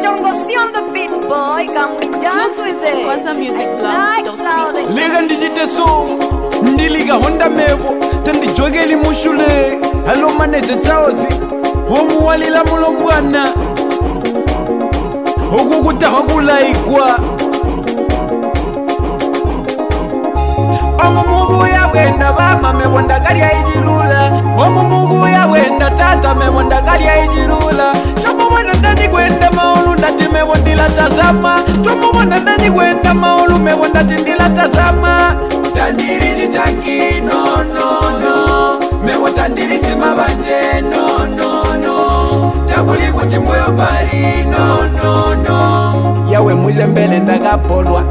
on the beat, boy. Come we dance with it. Kwanza Music Blog. Like sound. Lega ndijite so ndiliga honda mebo tendi jogeli mushule hello manager chaozi homu walila mulongwana okukuta hokulaikwa Omumungu ya wenda bama mebonda gari ya ijilula Omumungu ya wenda tata mebonda gari ya ijilula Chomo wana ndani kwenda maulu ndati mebondila tazama Chomo wana ndani kwenda maulu mebonda tindila tazama Tandiri jitangi no no no Mewo tandiri simabanje no no no Takuli kuti moyo bari no no no Yawe mwize mbele ndakapolwa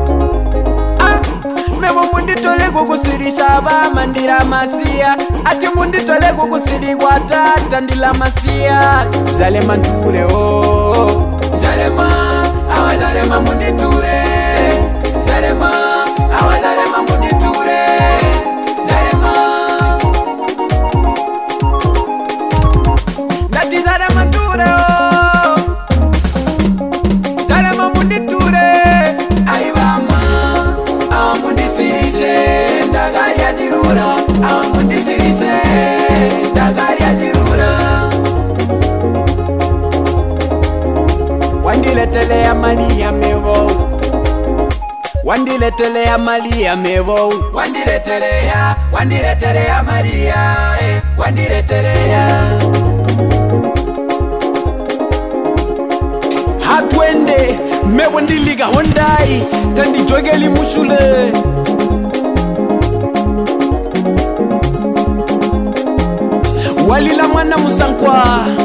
Mebo munditole kukusirisha mandira masia Ati munditole kukusirigwa tata ndila masia Jalema nture oh Jalema, awa jalema munditure Jalema, awa jalema munditure Jalema Nati jalema nture oh Jalema munditure Aibama Amundisirise, ndagari ya jirura Amundisirise, ndagari ya jirura Wandiletele ya mali ya mevo Wandiletele ya mali ya mevo Wandiletele ya mali ya Wandiletele ya Hatwende mevo ndiliga hondai Tendi jogeli mushule Walila mwana musankwa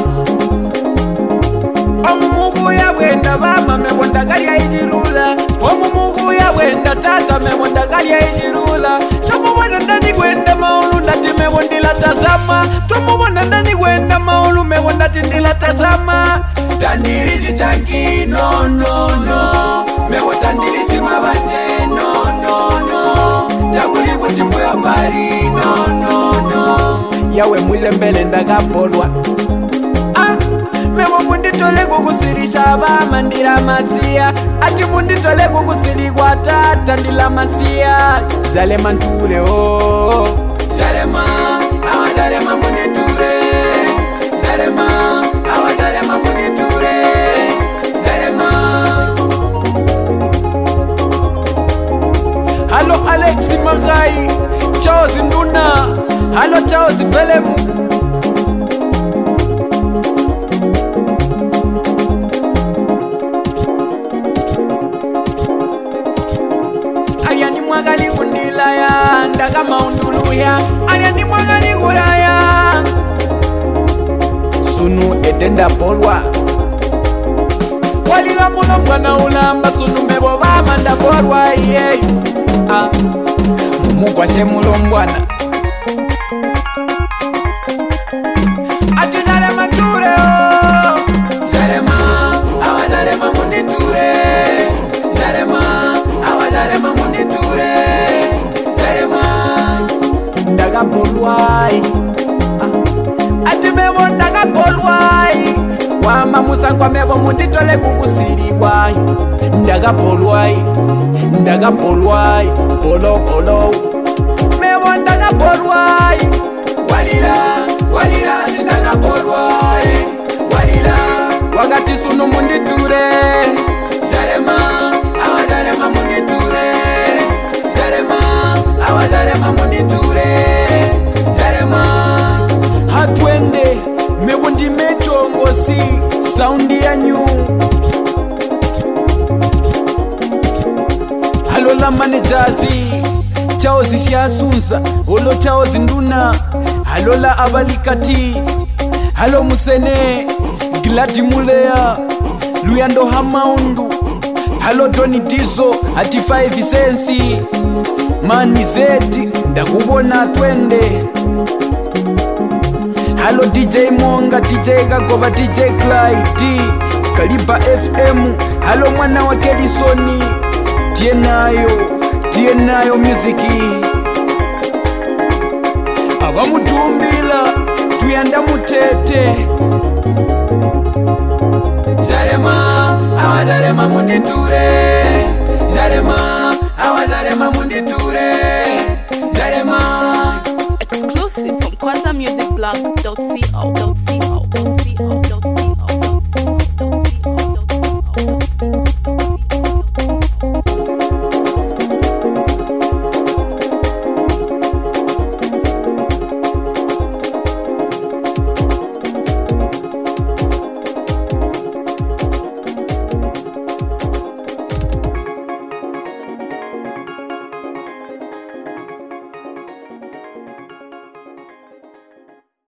Omumungu ya wenda bama mebonda gari ya ijirula Omumungu ya wenda tata mebonda gari ya ijirula Chomo wana ndani kwenda maulu ndati mebondila tazama Chomo wana ndani kwenda maulu mebonda tindila tazama Tandiri jitangi no no no Mewo tandiri simabanje no no no Takuli kuti mbuya bari no no no Yawe mwize mbele ndakapolwa Mewo munditole kukusirisha mandira masia Ati munditole kukusirigwa tata ndila masia Jalema nture oh Jalema, awa jalema munditure Jalema, awa jalema munditure Jalema Halo Alexi Magai Chaozi Nduna Halo Chaozi Velemu Ariani mwagali undila ya Ndaga maundulu ya Ariani mwagali gura ya Sunu edenda polwa Walila muno mwana ulamba Sunu mebo bama nda polwa yeah. Mugwashe mulombwana Ati jalema nture oh Jalema, awa jalema munditure Jalema, awa jalema munditure Jalema Ndaga polwai Ati mebo ndaga polwai Wama musankwa mebo munditole kukusirigwa Ndaga polwai Ndaga polwai Polo polo Mebo ndaga polwai Walila ndaga polwai Walila Wakati sunu munditure Jalema awa jalema munditure Jalema awa jalema munditure Jalema Hatwende Mebo ndimetongosi Saundi ya nyu Halola manejazi Chaozi siasunza Holo chaozi nduna Halola abalikati Halo musene Gladi mulea Luyando hamaundu Halo Doni Dizo Ati 5 sensi Mani zeti Ndakubona twende Halo DJ Monga DJ Gagoba DJ Clyde Kaliba FM Halo mwana wa Kelisoni Tienayo muziki Abamutumbila Tuyanda mutete Jalema Zarema munditure, Zarema, awa Zarema munditure, Zarema. Exclusive from KwanzaMusicBlog.co.co.